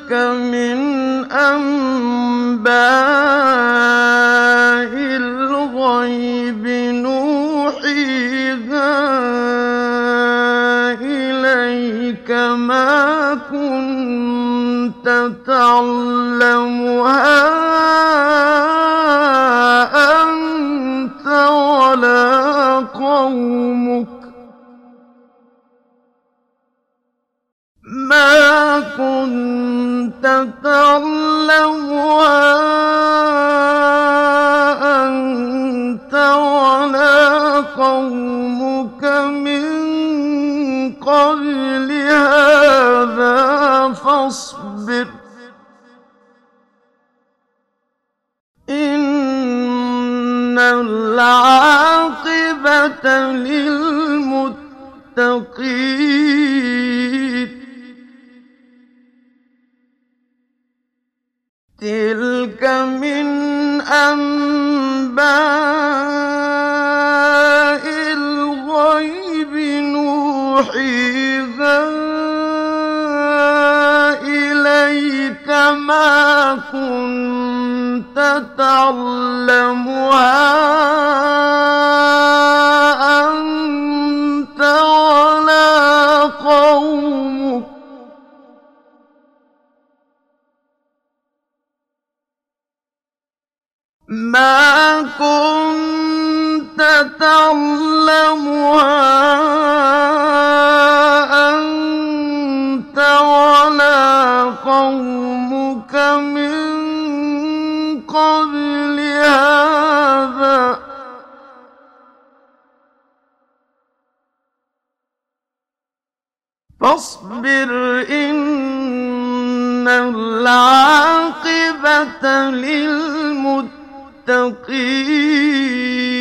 تِلْكَ مِنْ أَنبَاءِ الْغَيْبِ نُوحِيهَا إِلَيْكَ ۖ مَا كُنتَ تَعْلَمُهَا أَنتَ وَلَا قَوْمُكَ مِن قَبْلِ هَٰذَا ۖ فَاصْبِرْ إِنَّ الْعَاقِبَةَ لِلْمُتَّقِينَ تِلْكَ مِنْ أَنبَاءِ الْغَيْبِ نُوحِيهَا إِلَيْكَ ۖ مَا كُنتَ تَعْلَمُهَا أَنتَ وَلَا قَوْمُكَ مِن قَبْلِ هَٰذَا ۖ فَاصْبِرْ إِنَّ الْعَاقِبَةَ لِلْمُتَّقِينَ